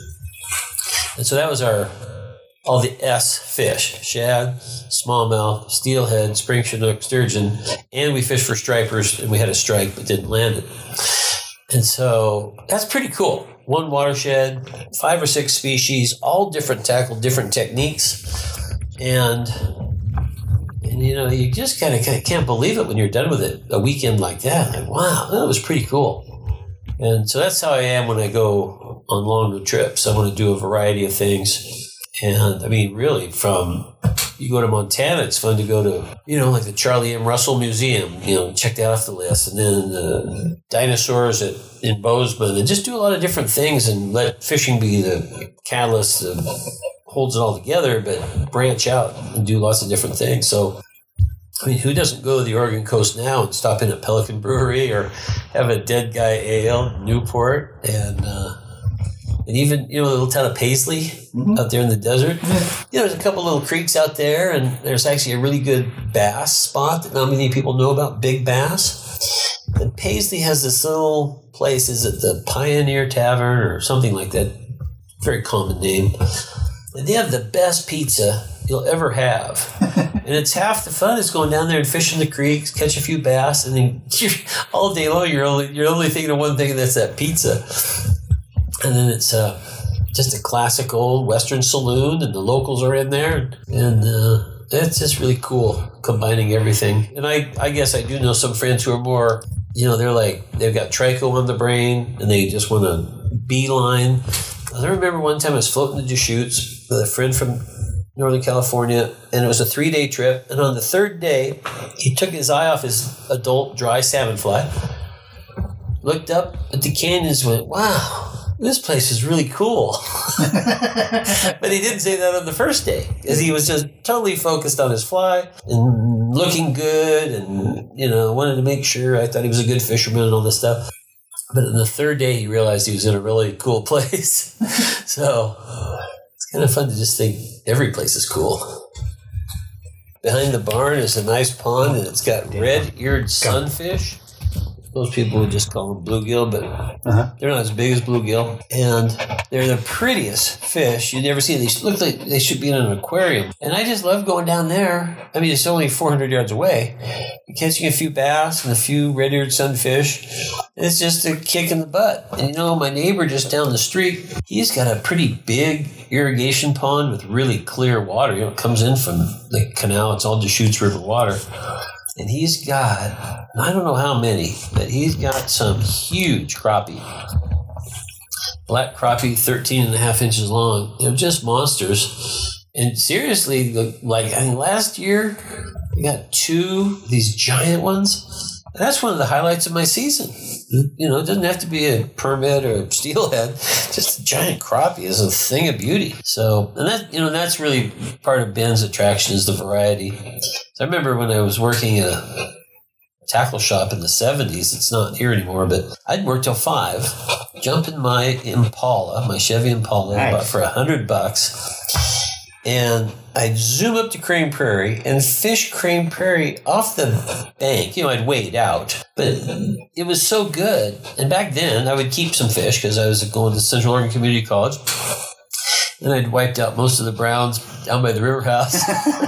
And so that was our, all the S fish, shad, smallmouth, steelhead, spring Chinook, sturgeon, and we fished for stripers, and we had a strike but didn't land it. And so that's pretty cool. One watershed, five or six species, all different tackle, different techniques. And, and you know, you just kind of can't believe it when you're done with it a weekend like that. Like, wow, that was pretty cool. And so that's how I am when I go on longer trips. I want to do a variety of things. And, I mean, really, from you go to Montana, it's fun to go to, you know, like the Charlie M. Russell Museum, you know, check that off the list. And then the dinosaurs at, in Bozeman, and just do a lot of different things and let fishing be the catalyst that holds it all together, but branch out and do lots of different things. So, I mean, who doesn't go to the Oregon coast now and stop in at Pelican Brewery or have a Dead Guy Ale in Newport, and, uh, and even, you know, the little town of Paisley, mm-hmm. out there in the desert. Mm-hmm. You know, there's a couple little creeks out there, and there's actually a really good bass spot that not many people know about, big bass. And Paisley has this little place, is it the Pioneer Tavern or something like that? Very common name. And they have the best pizza you'll ever have. And it's half the fun is going down there and fishing the creeks, catch a few bass, and then all day long you're only you're only thinking of one thing, and that's that pizza. And then it's uh, just a classic old Western saloon, and the locals are in there. And uh, it's just really cool, combining everything. And I, I guess I do know some friends who are more, you know, they're like, they've got tricho on the brain, and they just want to beeline. I remember one time I was floating the Deschutes with a friend from Northern California, and it was a three-day trip. And on the third day, he took his eye off his adult dry salmon fly, looked up at the canyons, and went, wow, this place is really cool. But he didn't say that on the first day, because he was just totally focused on his fly and looking good, and, you know, wanted to make sure. I thought he was a good fisherman and all this stuff. But on the third day, he realized he was in a really cool place. So it's kind of fun to just think every place is cool. Behind the barn is a nice pond, and it's got red-eared sunfish. Most people would just call them bluegill, but Uh-huh. they're not as big as bluegill. And they're the prettiest fish you'd ever see. They look like they should be in an aquarium. And I just love going down there. I mean, it's only four hundred yards away. Catching a few bass and a few red-eared sunfish. It's just a kick in the butt. And you know, my neighbor just down the street, he's got a pretty big irrigation pond with really clear water. You know, it comes in from the canal. It's all Deschutes River water. And he's got, I don't know how many, but he's got some huge crappie. Black crappie, thirteen and a half inches long. They're just monsters. And seriously, like I mean, last year, we got two of these giant ones. That's one of the highlights of my season. You know, it doesn't have to be a permit or a steelhead. Just a giant crappie is a thing of beauty. So, and that, you know, that's really part of Ben's attraction is the variety. So I remember when I was working at a tackle shop in the seventies, it's not here anymore, but I'd work till five, jump in my Impala, my Chevy Impala, Nice. bought for a hundred bucks. And I'd zoom up to Crane Prairie and fish Crane Prairie off the bank. You know, I'd wade out, but it was so good. And back then, I would keep some fish because I was going to Central Oregon Community College. And I'd wiped out most of the browns down by the river house.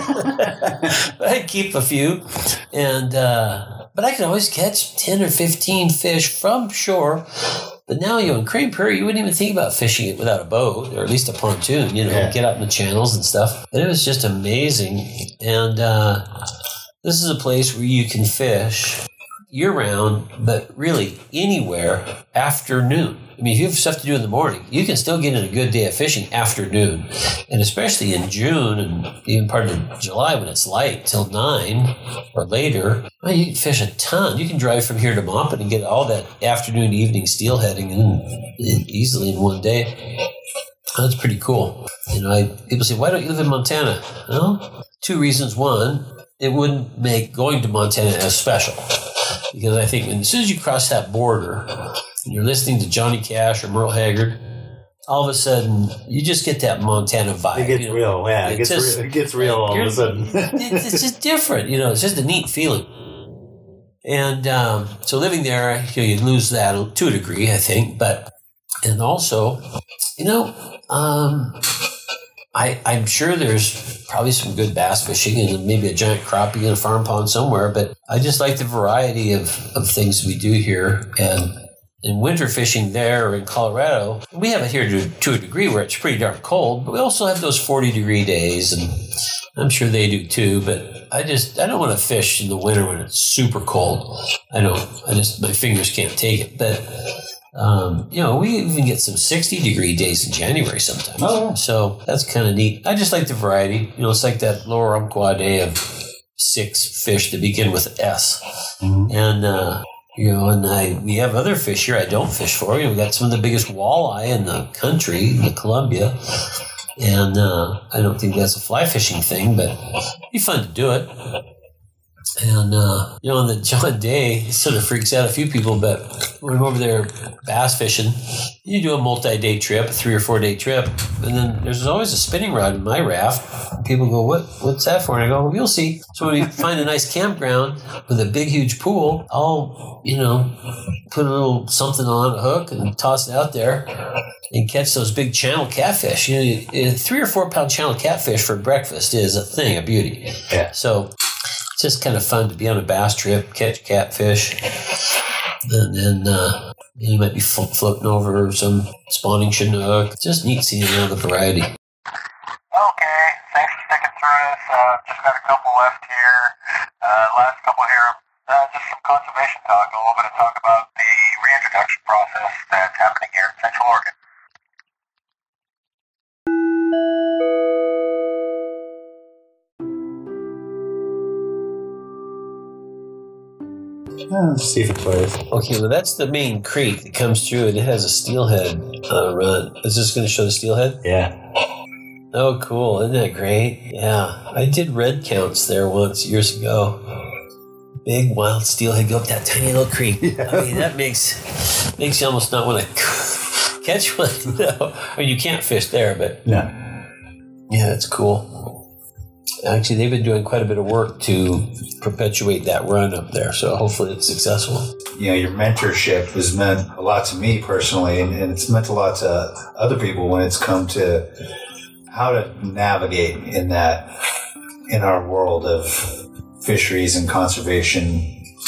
But I'd keep a few. And, uh, but I could always catch ten or fifteen fish from shore. But now, you know, in Crane Prairie, you wouldn't even think about fishing it without a boat or at least a pontoon, you know, Yeah. get out in the channels and stuff. But it was just amazing. And uh, this is a place where you can fish year-round, but really anywhere afternoon. I mean, if you have stuff to do in the morning, you can still get in a good day of fishing afternoon. And especially in June and even part of July when it's light till nine or later, well, you can fish a ton. You can drive from here to Mompin and get all that afternoon, evening steelheading in, in, easily in one day. That's pretty cool. You know, I, people say, why don't you live in Montana? Well, two reasons. One, it wouldn't make going to Montana as special. Because I think when, as soon as you cross that border and you're listening to Johnny Cash or Merle Haggard, all of a sudden you just get that Montana vibe. It gets you know? real. Yeah, it, It gets, just- re- it gets real all of a sudden. It- it's just different. You know, it's just a neat feeling. And um, so living there, you know, you lose that to a degree, I think. But, and also, you know, um, I, I'm sure there's probably some good bass fishing and maybe a giant crappie in a farm pond somewhere, but I just like the variety of, of things we do here. And in winter fishing there in Colorado, we have it here to, to a degree where it's pretty darn cold, but we also have those forty degree days, and I'm sure they do too. But I just, I don't want to fish in the winter when it's super cold. I don't, I just, my fingers can't take it. But Um, you know, we even get some sixty degree days in January sometimes. Oh, yeah. So that's kind of neat. I just like the variety. You know, it's like that lower Umpqua day of six fish to begin with S. Mhm. And, uh, you know, and I, we have other fish here I don't fish for. You know, we got some of the biggest walleye in the country, the Columbia. And, uh, I don't think that's a fly fishing thing, but it'd be fun to do it. And, uh, you know, on the John Day, it sort of freaks out a few people, but when I'm over there bass fishing, you do a multi-day trip, a three or four day trip, and then there's always a spinning rod in my raft. People go, what, what's that for? And I go, well, you'll see. So when we find a nice campground with a big, huge pool, I'll, you know, put a little something on a hook and toss it out there and catch those big channel catfish. You know, a three or four pound channel catfish for breakfast is a thing of beauty. Yeah. So it's just kind of fun to be on a bass trip, catch catfish, and then uh, you might be flo- floating over some spawning Chinook. It's just neat seeing all the variety. Okay, thanks for sticking through this. Uh, just got a couple left here. Uh, last couple here, uh, just some conservation talk, a little bit of talk about the reintroduction process that's happening here in Central Oregon. Oh, let's see if it plays. Okay, well, that's the main creek that comes through, and it has a steelhead uh, run. Is this going to show the steelhead? Yeah. Oh, cool. Isn't that great? Yeah. I did red counts there once years ago. Big wild steelhead go up that tiny little creek. Yeah. I mean, that makes makes you almost not want to catch one. You know? I mean, you can't fish there, but No. yeah, that's cool. actually, they've been doing quite a bit of work to perpetuate that run up there. So hopefully it's successful. You know, your mentorship has meant a lot to me personally, and, and it's meant a lot to other people when it's come to how to navigate in that, in our world of fisheries and conservation.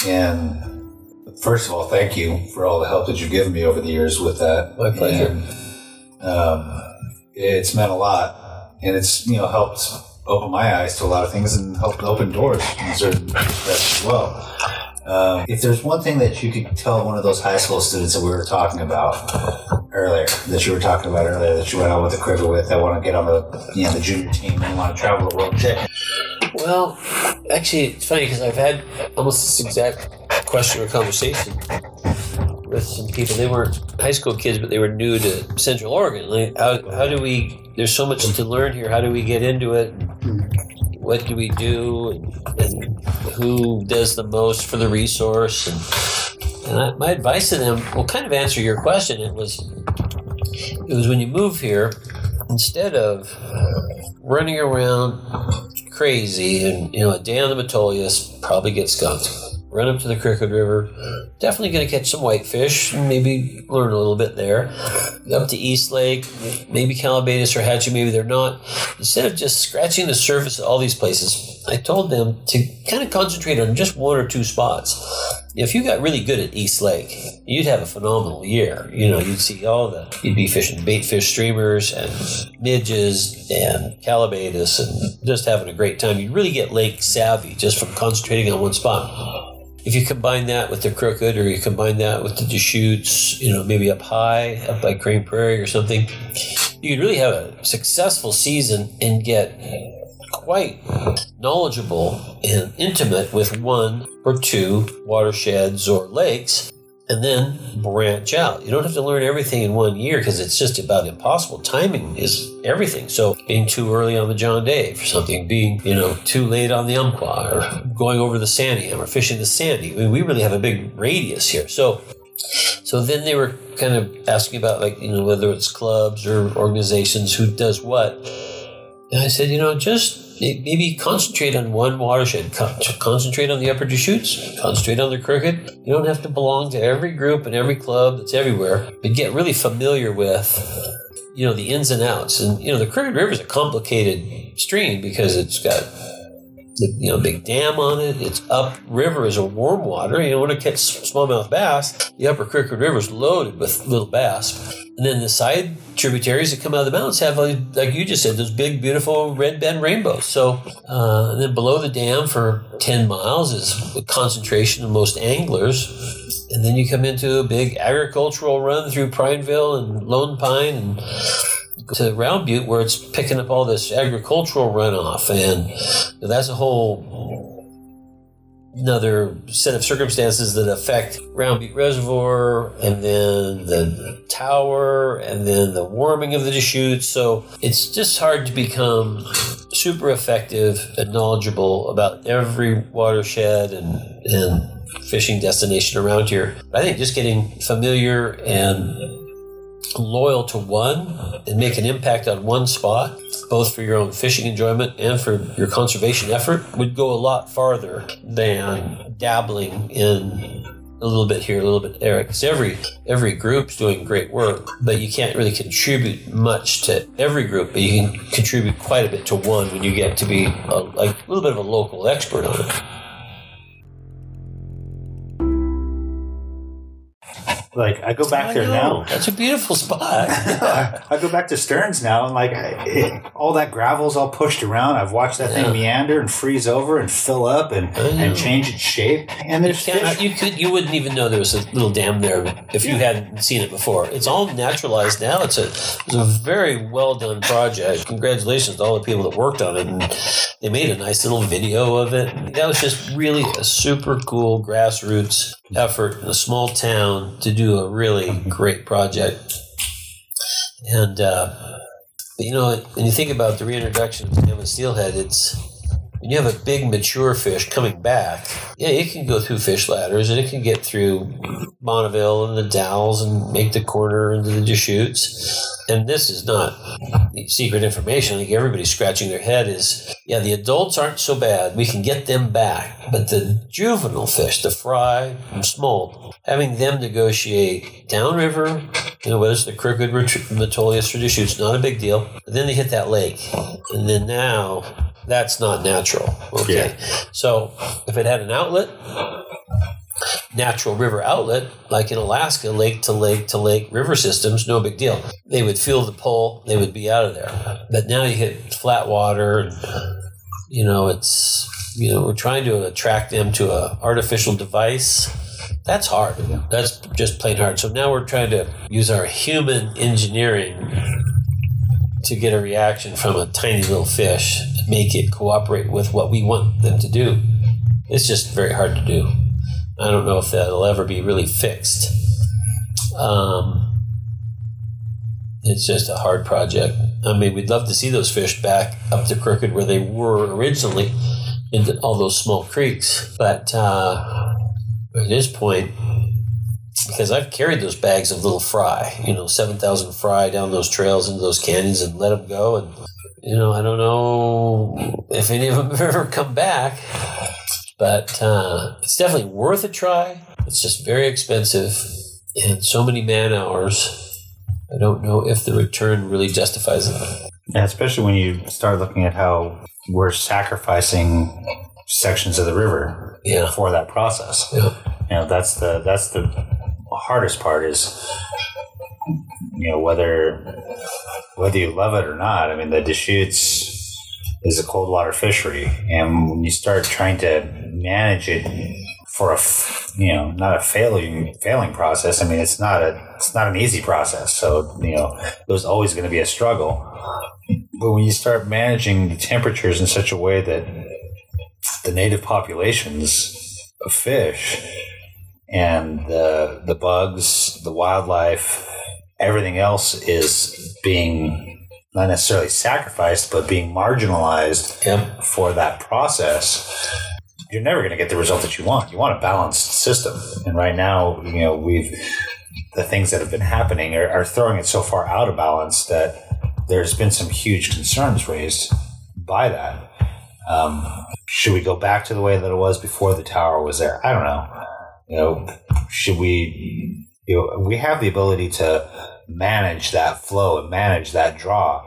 And first of all, thank you for all the help that you've given me over the years with that. My pleasure. And, um, it's meant a lot, and it's, you know, helped open my eyes to a lot of things and helped open doors in certain respects as well. Um, if there's one thing that you could tell one of those high school students that we were talking about earlier, that you were talking about earlier, that you went out with the cricket with, that want to get on the, you know, the junior team and want to travel the world, check. Well, actually, it's funny because I've had almost this exact question or conversation with some people. They weren't high school kids, but they were new to Central Oregon. Like, how, how do we, there's so much to learn here. How do we get into it? What do we do? And, and who does the most for the resource? And, and I, my advice to them will kind of answer your question. It was, it was when you move here, instead of running around crazy and, you know, a day on the Metolius, probably get skunked. Run up to the Crooked River, definitely going to catch some whitefish, maybe learn a little bit there. Up to East Lake, maybe Calabasas or Hatchie, maybe they're not. Instead of just scratching the surface of all these places, I told them to kind of concentrate on just one or two spots. If you got really good at East Lake, you'd have a phenomenal year. You know, you'd see all the, you'd be fishing bait fish streamers and midges and Calabasas and just having a great time. You'd really get lake savvy just from concentrating on one spot. If you combine that with the Crooked, or you combine that with the Deschutes, you know, maybe up high, up by Crane Prairie or something, you could really have a successful season and get quite knowledgeable and intimate with one or two watersheds or lakes, and then branch out. You don't have to learn everything in one year because it's just about impossible. Timing is everything. So being too early on the John Day for something, being, you know, too late on the Umpqua, or going over the Sandiam or fishing the Sandy. I mean, we really have a big radius here. So so then they were kind of asking about, like, you know, whether it's clubs or organizations, who does what. And I said, you know, just maybe concentrate on one watershed. Concentrate on the Upper Deschutes. Concentrate on the Crooked. You don't have to belong to every group and every club that's everywhere, but get really familiar with, you know, the ins and outs. And, you know, the Crooked River is a complicated stream because it's got, you know, big dam on it. It's upriver is a warm water. You know, when it catch smallmouth bass, the Upper Crooked River is loaded with little bass. And then the side tributaries that come out of the mountains have, like you just said, those big, beautiful red bend rainbows. So, uh, and then below the dam for ten miles is the concentration of most anglers. And then you come into a big agricultural run through Prineville and Lone Pine and to Round Butte, where it's picking up all this agricultural runoff. And you know, that's a whole another set of circumstances that affect Round Butte Reservoir, and then the tower, and then the warming of the Deschutes. So it's just hard to become super effective and knowledgeable about every watershed and, and fishing destination around here. I think just getting familiar and loyal to one and make an impact on one spot, both for your own fishing enjoyment and for your conservation effort, would go a lot farther than dabbling in a little bit here, a little bit there. Because every every group's doing great work, but you can't really contribute much to every group, but you can contribute quite a bit to one when you get to be a, like a little bit of a local expert on it. Like, I go back I there know. now. That's a beautiful spot. I, I go back to Stearns now, and like I, it, all that gravel's all pushed around. I've watched that Yeah. thing meander and freeze over and fill up and, and change its shape. And there's You, can't, fish. you could you wouldn't even know there was a little dam there if you hadn't seen it before. It's all naturalized now. It's a it's a very well done project. Congratulations to all the people that worked on it, and they made a nice little video of it. That was just really a super cool grassroots effort in a small town to do a really great project. And uh, but you know, when you think about the reintroduction of salmon steelhead, it's when you have a big mature fish coming back, yeah, it can go through fish ladders, and it can get through Bonneville and the Dalles and make the corner into the Deschutes. And this is not secret information. I think everybody's scratching their head is, yeah, the adults aren't so bad. We can get them back. But the juvenile fish, the fry and smolt, having them negotiate downriver, you know, whether it's the Crooked, Metolius, or Deschutes, not a big deal. But then they hit that lake. And then now, that's not natural. Okay. Yeah. So if it had an outlet, natural river outlet, like in Alaska, lake to lake to lake river systems, no big deal. They would feel the pull, they would be out of there. But now you hit flat water, and, you know, it's, you know, we're trying to attract them to an artificial device. That's hard. That's just plain hard. So now we're trying to use our human engineering to get a reaction from a tiny little fish, make it cooperate with what we want them to do. It's just very hard to do. I don't know if that'll ever be really fixed. Um, it's just a hard project. I mean, we'd love to see those fish back up the Crooked where they were originally, into all those small creeks. But uh, at this point, because I've carried those bags of little fry, you know, seven thousand fry down those trails into those canyons and let them go. And, you know, I don't know if any of them have ever come back. But uh, it's definitely worth a try. It's just very expensive and so many man hours. I don't know if the return really justifies it. Yeah, especially when you start looking at how we're sacrificing sections of the river yeah. for that process. Yeah. You know, that's the that's the hardest part is, you know, whether whether you love it or not. I mean, the Deschutes is a cold water fishery, and when you start trying to manage it for a, you know, not a failing failing process. I mean, it's not a it's not an easy process. So, you know, there's always going to be a struggle. But when you start managing the temperatures in such a way that the native populations of fish and the the bugs, the wildlife, everything else is being not necessarily sacrificed, but being marginalized yep. for that process, you're never going to get the result that you want. You want a balanced system. And right now, you know, we've, the things that have been happening are, are throwing it so far out of balance that there's been some huge concerns raised by that. Um, should we go back to the way that it was before the tower was there? I don't know. You know, should we, you know, we have the ability to manage that flow and manage that draw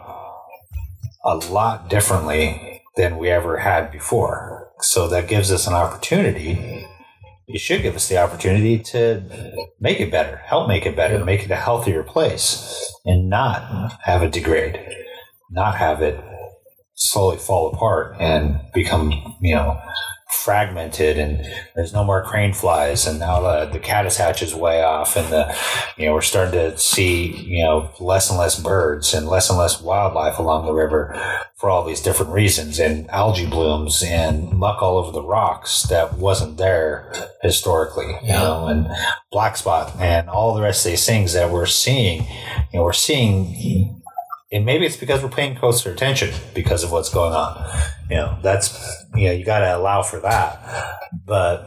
a lot differently than we ever had before. So that gives us an opportunity. It should give us the opportunity to make it better, help make it better, make it a healthier place, and not have it degrade, not have it slowly fall apart and become, you know, fragmented, and there's no more crane flies, and now the, the caddis hatch is way off, and the, you know, we're starting to see, you know, less and less birds and less and less wildlife along the river for all these different reasons, and algae blooms and muck all over the rocks that wasn't there historically, you yeah. know, and black spot and all the rest of these things that we're seeing, you know, we're seeing. And maybe it's because we're paying closer attention because of what's going on. You know, that's, you know, you got to allow for that. But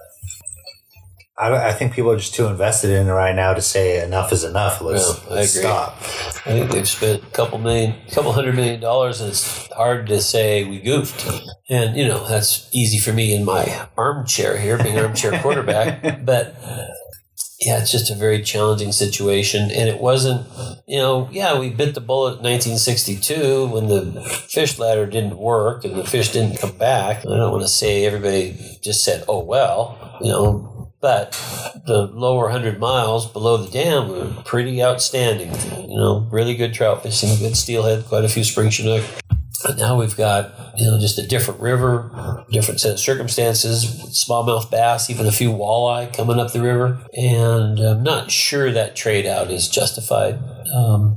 I, I think people are just too invested in it right now to say enough is enough. Let's, yeah, let's stop. I think they've spent a couple million, couple hundred million dollars, and it's hard to say we goofed. And, you know, that's easy for me in my armchair here, being an armchair quarterback. But yeah, it's just a very challenging situation. And it wasn't, you know, yeah, we bit the bullet in nineteen sixty-two when the fish ladder didn't work and the fish didn't come back. I don't want to say everybody just said, oh, well, you know, but the lower one hundred miles below the dam were pretty outstanding. You know, really good trout fishing, good steelhead, quite a few spring chinook. But now we've got, you know, just a different river, different set of circumstances, smallmouth bass, even a few walleye coming up the river. And I'm not sure that trade out is justified. Um,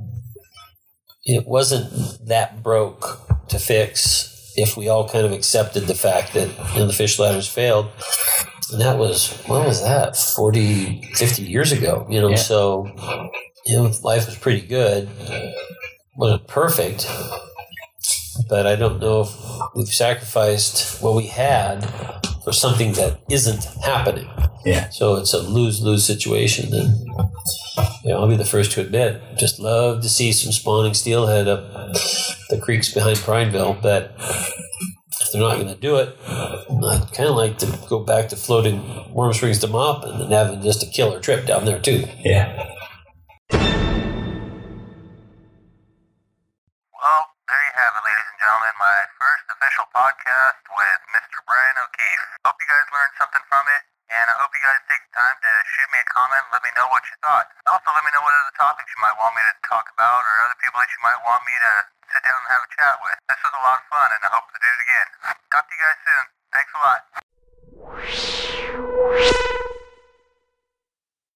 it wasn't that broke to fix if we all kind of accepted the fact that, you know, the fish ladders failed. And that was, what was that, forty, fifty years ago, you know, yeah. So, you know, life was pretty good. Wasn't perfect. But I don't know if we've sacrificed what we had for something that isn't happening. Yeah. So it's a lose-lose situation. And you know, I'll be the first to admit, just love to see some spawning steelhead up the creeks behind Prineville. But if they're not going to do it, I'd kind of like to go back to floating Warm Springs to Mop and then having just a killer trip down there too. Yeah. Well, there you have it, ladies and gentlemen. My first official podcast with Mister Brian O'Keefe. Hope you guys learned something from it, and I hope you guys take the time to shoot me a comment and let me know what you thought. Also, let me know what other topics you might want me to talk about or other people that you might want me to sit down and have a chat with. This was a lot of fun, and I hope to do it again. Talk to you guys soon. Thanks a lot.